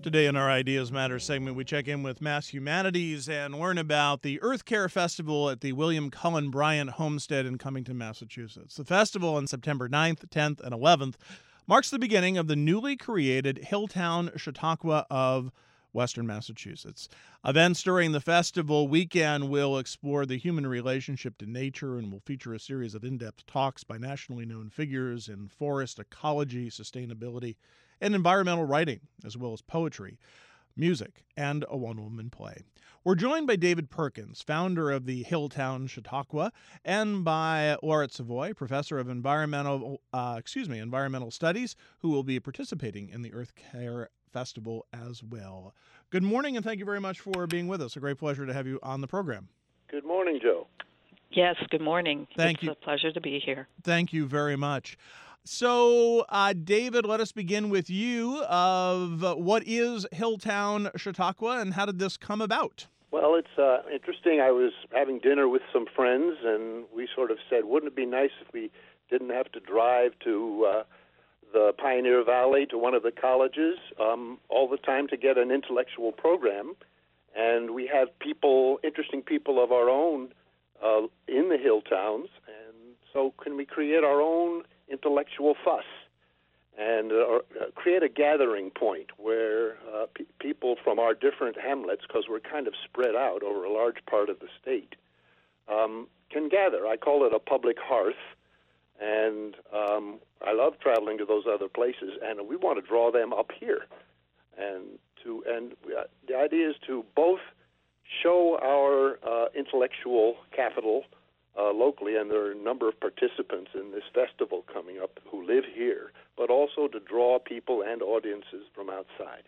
Today in our Ideas Matter segment, we check in with Mass Humanities and learn about the Earth Care Festival at the William Cullen Bryant Homestead in Cummington, Massachusetts. The festival on September 9th, 10th, and 11th marks the beginning of the newly created Hilltown Chautauqua of Western Massachusetts. Events during the festival weekend will explore the human relationship to nature and will feature a series of in-depth talks by nationally known figures in forest ecology, sustainability, and environmental writing, as well as poetry, music, and a one-woman play. We're joined by David Perkins, founder of the Hilltown Chautauqua, and by Laurette Savoy, professor of environmental studies, who will be participating in the Earth Care Festival as well. Good morning, and thank you very much for being with us. A great pleasure to have you on the program. Good morning, Joe. Yes, good morning. Thank you. It's a pleasure to be here. Thank you very much. So, David, let us begin with you of what is Hilltown Chautauqua and how did this come about? Well, it's interesting. I was having dinner with some friends, and we sort of said, wouldn't it be nice if we didn't have to drive to the Pioneer Valley to one of the colleges all the time to get an intellectual program? And we have interesting people of our own in the hill towns, and so can we create our own intellectual fuss and create a gathering point where people from our different hamlets, because we're kind of spread out over a large part of the state, can gather. I call it a public hearth, and I love traveling to those other places, and we want to draw them up here. And the idea is to both show our intellectual capital locally, and there are a number of participants in this festival coming up who live here, but also to draw people and audiences from outside.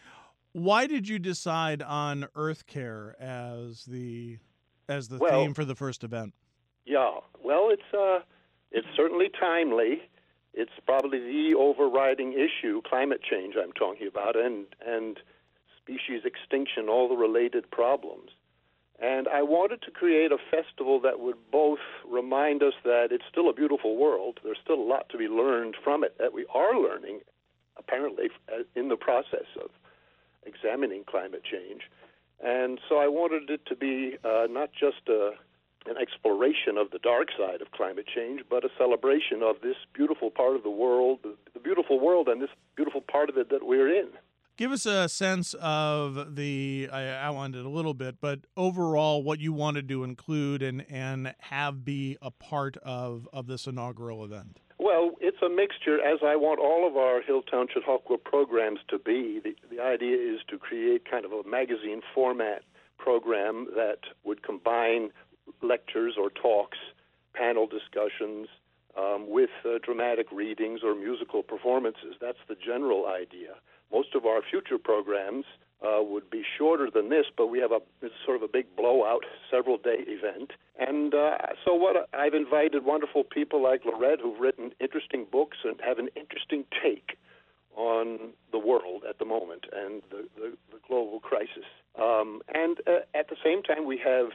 Why did you decide on Earth Care as the theme for the first event? Yeah, well, it's certainly timely. It's probably the overriding issue, climate change I'm talking about, and species extinction, all the related problems. And I wanted to create a festival that would both remind us that it's still a beautiful world. There's still a lot to be learned from it that we are learning, apparently, in the process of examining climate change. And so I wanted it to be not just an exploration of the dark side of climate change, but a celebration of this beautiful part of the world, the beautiful world and this beautiful part of it that we're in. Give us a sense of I outlined it a little bit, but overall what you wanted to include and have be a part of this inaugural event. Well, it's a mixture, as I want all of our Hilltown Chautauqua programs to be. The idea is to create kind of a magazine format program that would combine lectures or talks, panel discussions, with dramatic readings or musical performances. That's the general idea. Most of our future programs would be shorter than this, but we have it's sort of a big blowout, several-day event. And I've invited wonderful people like Laurette who've written interesting books and have an interesting take on the world at the moment and the global crisis. And at the same time, we have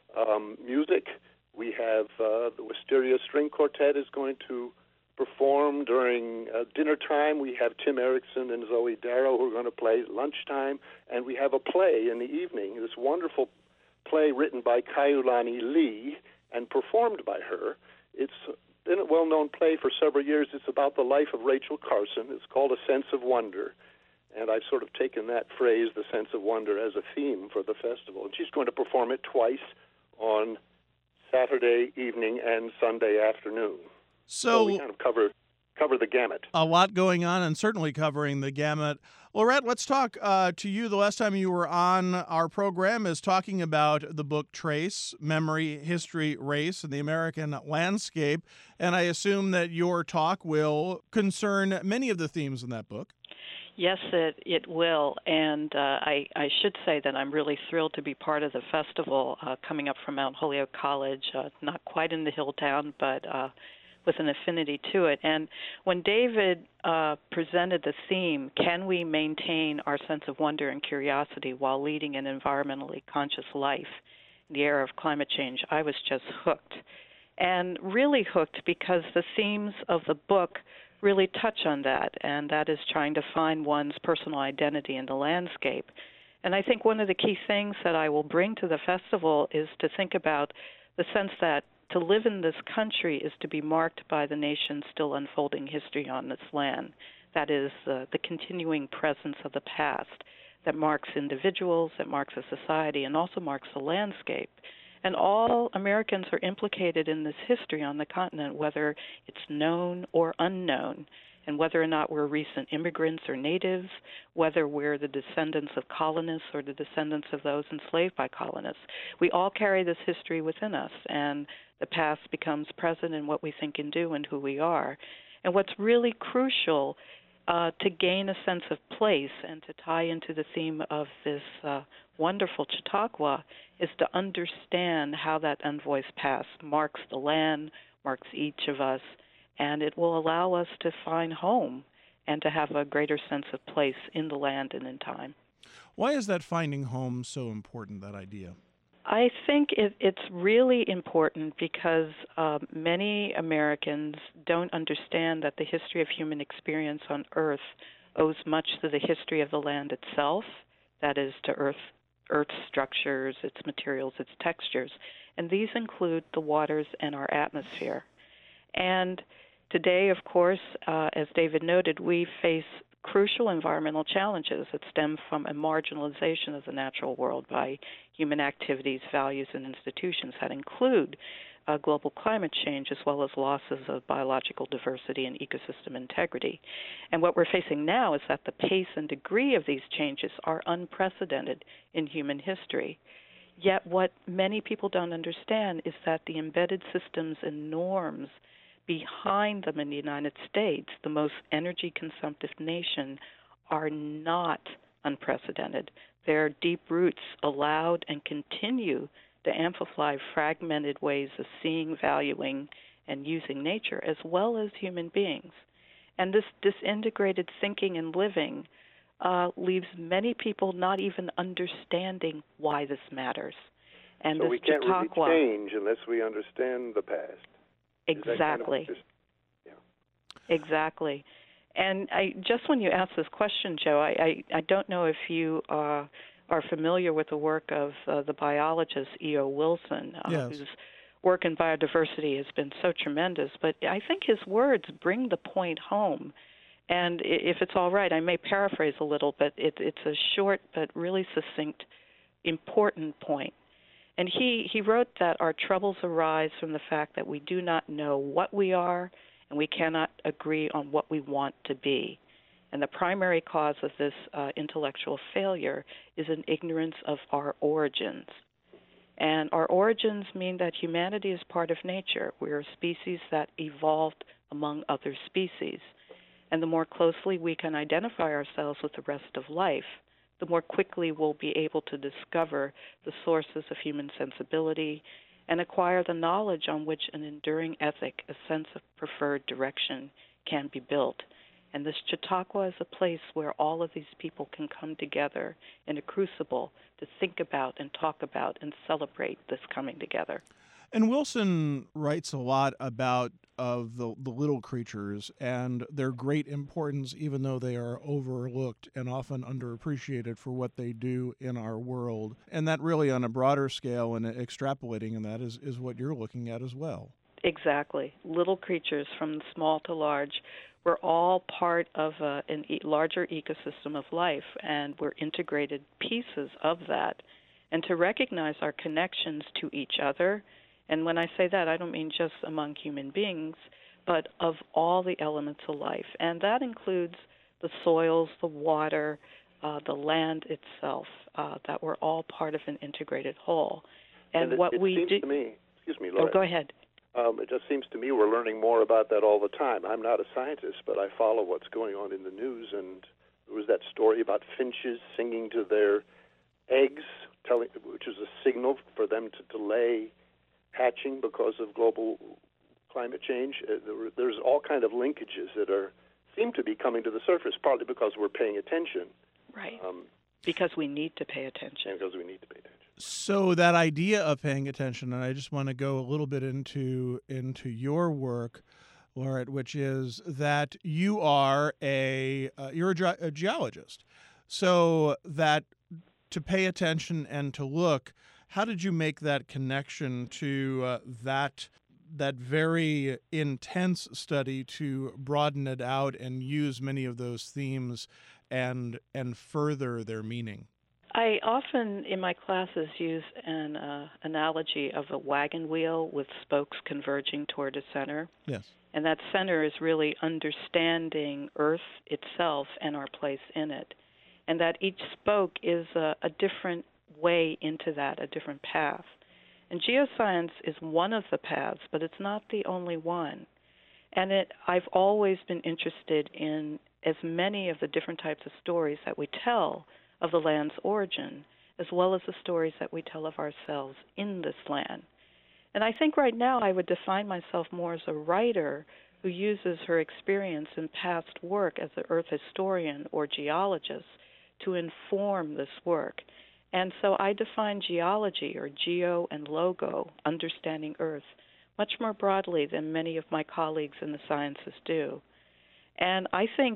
music. We have the Wisteria String Quartet is going to perform during dinner time. We have Tim Erickson and Zoe Darrow who are going to play at lunchtime, and we have a play in the evening, this wonderful play written by Kailani Lee and performed by her. It's been a well-known play for several years. It's about the life of Rachel Carson. It's called A Sense of Wonder, and I've sort of taken that phrase, the sense of wonder, as a theme for the festival. And she's going to perform it twice on Saturday evening and Sunday afternoon. So we kind of cover the gamut. A lot going on and certainly covering the gamut. Laurette, let's talk to you. The last time you were on our program is talking about the book Trace, Memory, History, Race, and the American Landscape. And I assume that your talk will concern many of the themes in that book. Yes, it will. And I should say that I'm really thrilled to be part of the festival coming up from Mount Holyoke College, not quite in the Hilltown, but with an affinity to it. And when David presented the theme, can we maintain our sense of wonder and curiosity while leading an environmentally conscious life in the era of climate change, I was just hooked. And really hooked because the themes of the book really touch on that, and that is trying to find one's personal identity in the landscape. And I think one of the key things that I will bring to the festival is to think about the sense that to live in this country is to be marked by the nation's still unfolding history on this land. That is the continuing presence of the past that marks individuals, that marks a society, and also marks the landscape. And all Americans are implicated in this history on the continent, whether it's known or unknown, and whether or not we're recent immigrants or natives, whether we're the descendants of colonists or the descendants of those enslaved by colonists. We all carry this history within us, and the past becomes present in what we think and do and who we are. And what's really crucial to gain a sense of place and to tie into the theme of this wonderful Chautauqua is to understand how that unvoiced past marks the land, marks each of us, and it will allow us to find home and to have a greater sense of place in the land and in time. Why is that finding home so important, that idea? I think it's really important because many Americans don't understand that the history of human experience on Earth owes much to the history of the land itself, that is, to Earth's structures, its materials, its textures, and these include the waters and our atmosphere. And today, of course, as David noted, we face crucial environmental challenges that stem from a marginalization of the natural world by human activities, values, and institutions that include global climate change as well as losses of biological diversity and ecosystem integrity. And what we're facing now is that the pace and degree of these changes are unprecedented in human history. Yet what many people don't understand is that the embedded systems and norms behind them in the United States, the most energy-consumptive nation, are not unprecedented. Their deep roots allowed and continue to amplify fragmented ways of seeing, valuing, and using nature, as well as human beings. And this disintegrated thinking and living leaves many people not even understanding why this matters. And so this we can't Chautauqua, really change unless we understand the past. Exactly. Kind of Exactly. And just when you asked this question, Joe, I don't know if you are familiar with the work of the biologist E.O. Wilson, Yes. whose work in biodiversity has been so tremendous. But I think his words bring the point home. And if it's all right, I may paraphrase a little, but it's a short but really succinct, important point. And he wrote that our troubles arise from the fact that we do not know what we are, and we cannot agree on what we want to be. And the primary cause of this intellectual failure is an ignorance of our origins. And our origins mean that humanity is part of nature. We're a species that evolved among other species. And the more closely we can identify ourselves with the rest of life, the more quickly we'll be able to discover the sources of human sensibility and acquire the knowledge on which an enduring ethic, a sense of preferred direction, can be built. And this Chautauqua is a place where all of these people can come together in a crucible to think about and talk about and celebrate this coming together. And Wilson writes a lot about the little creatures and their great importance, even though they are overlooked and often underappreciated for what they do in our world. And that really on a broader scale and extrapolating in that is what you're looking at as well. Exactly. Little creatures from small to large. We're all part of a larger ecosystem of life, and we're integrated pieces of that. And to recognize our connections to each other, and when I say that, I don't mean just among human beings, but of all the elements of life. And that includes the soils, the water, the land itself, that we're all part of an integrated whole. And what we do... to me, excuse me, Laura. Oh, go ahead. It just seems to me we're learning more about that all the time. I'm not a scientist, but I follow what's going on in the news, and there was that story about finches singing to their eggs, which is a signal for them to delay hatching because of global climate change. There's all kind of linkages that seem to be coming to the surface, partly because we're paying attention. Right. Because we need to pay attention. And because we need to pay attention. So that idea of paying attention, and I just want to go a little bit into your work. Lauret, which is that you are a geologist. So that to pay attention and to look, how did you make that connection to that very intense study to broaden it out and use many of those themes and further their meaning? I often in my classes use an analogy of a wagon wheel with spokes converging toward a center. Yes. And that center is really understanding Earth itself and our place in it. And that each spoke is a different way into that, a different path. And geoscience is one of the paths, but it's not the only one. And I've always been interested in as many of the different types of stories that we tell of the land's origin, as well as the stories that we tell of ourselves in this land. And I think right now I would define myself more as a writer who uses her experience in past work as an earth historian or geologist to inform this work. And so I define geology, or geo and logo, understanding Earth, much more broadly than many of my colleagues in the sciences do. And I think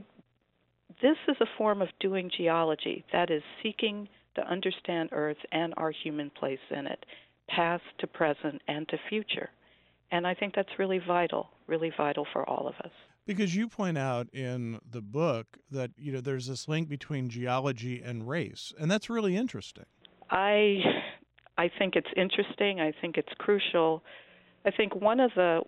this is a form of doing geology, that is seeking to understand Earth and our human place in it, past to present and to future. And I think that's really vital for all of us. Because you point out in the book that, there's this link between geology and race, and that's really interesting. I think it's interesting. I think it's crucial. I think one of the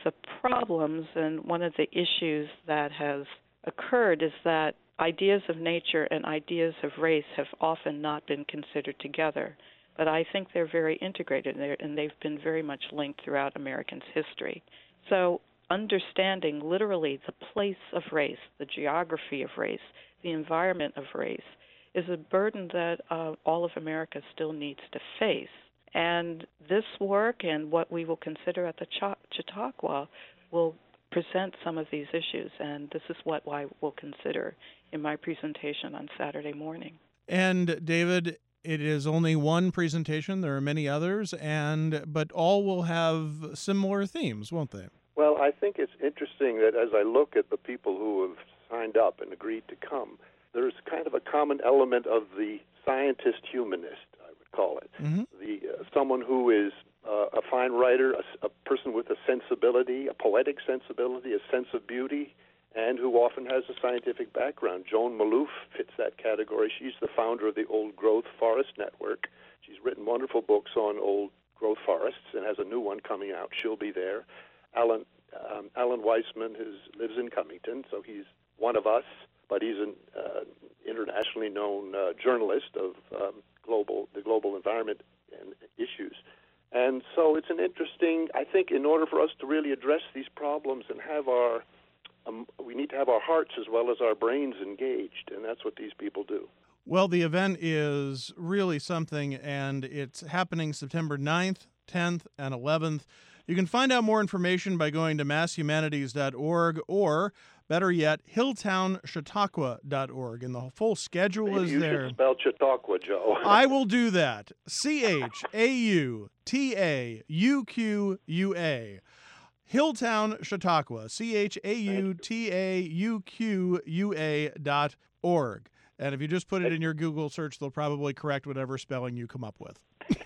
problems and one of the issues that has occurred is that ideas of nature and ideas of race have often not been considered together. But I think they're very integrated, and they've been very much linked throughout Americans' history. So understanding literally the place of race, the geography of race, the environment of race, is a burden that all of America still needs to face. And this work and what we will consider at the Chautauqua will present some of these issues, and this is what I will consider in my presentation on Saturday morning. And David, it is only one presentation. There are many others, but all will have similar themes, won't they? Well, I think it's interesting that as I look at the people who have signed up and agreed to come, there's kind of a common element of the scientist-humanist, I would call it. Mm-hmm. Someone who is a fine writer, a person with a sensibility, a poetic sensibility, a sense of beauty, and who often has a scientific background. Joan Maloof fits that category. She's the founder of the Old Growth Forest Network. She's written wonderful books on old growth forests and has a new one coming out. She'll be there. Alan Weissman lives in Cummington, so he's one of us, but he's an internationally known journalist of the global environment and issues. And so it's an interesting, I think in order for us to really address these problems and have we need to have our hearts as well as our brains engaged, and that's what these people do. Well, the event is really something, and it's happening September 9th, 10th, and 11th. You can find out more information by going to masshumanities.org or, better yet, hilltownchautauqua.org, and the full schedule Maybe is you there. You should spell Chautauqua, Joe. I will do that. CHAUTAUQUA. Hilltown Chautauqua, CHAUTAUQUA.org. And if you just put it in your Google search, they'll probably correct whatever spelling you come up with.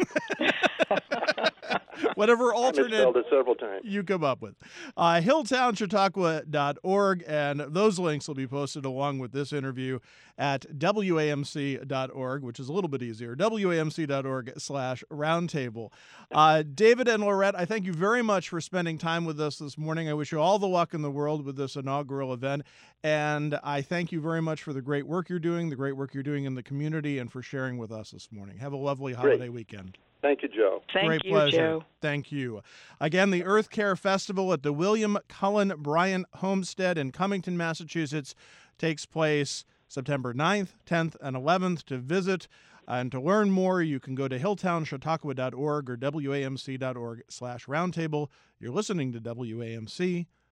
Whatever alternate I misspelled it several times. you come up with. Hilltownchautauqua.org, and those links will be posted along with this interview at WAMC.org, which is a little bit easier, WAMC.org/roundtable. David and Lauret, I thank you very much for spending time with us this morning. I wish you all the luck in the world with this inaugural event, and I thank you very much for the great work you're doing, in the community, and for sharing with us this morning. Have a lovely holiday weekend. Thank you, Joe. Great pleasure. Joe. Thank you. Again, the Earth Care Festival at the William Cullen Bryant Homestead in Cummington, Massachusetts takes place September 9th, 10th, and 11th. To visit and to learn more, you can go to hilltownchautauqua.org or WAMC.org/roundtable. You're listening to WAMC,